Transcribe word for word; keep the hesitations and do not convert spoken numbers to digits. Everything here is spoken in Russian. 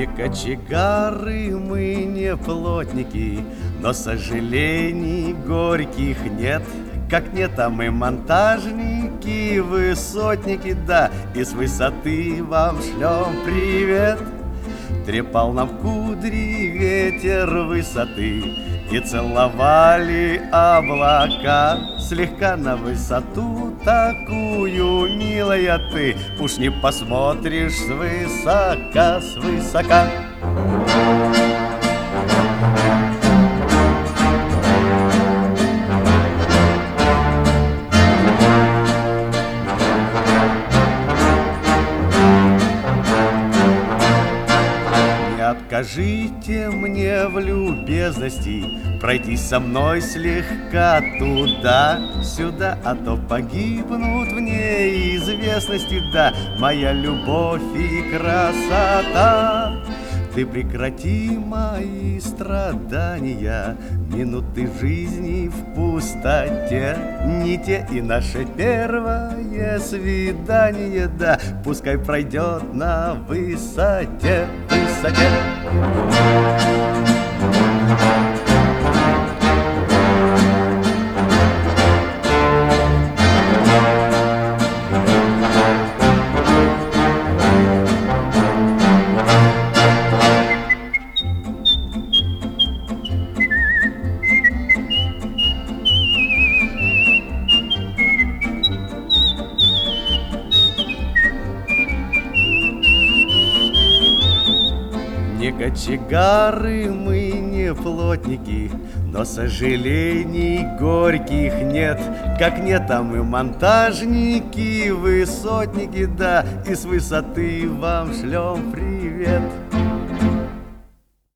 Не кочегары мы, не плотники, но сожалений горьких нет. Как нет, а мы монтажники, высотники, да, и с высоты вам шлем привет. Трепал нам кудри ветер высоты, и целовали облака. Слегка на высоту такую, милая ты, уж не посмотришь свысока, свысока. Откажите мне в любезности пройти со мной слегка туда-сюда, а то погибнут в неизвестности, да, моя любовь и красота. Ты прекрати мои страдания, минуты жизни в пустоте, не те и наше первое свидание, да, пускай пройдет на высоте, высоте. Не кочегары мы, не плотники, но сожалений горьких нет. Как нет, а мы монтажники, высотники, да, и с высоты вам шлем привет.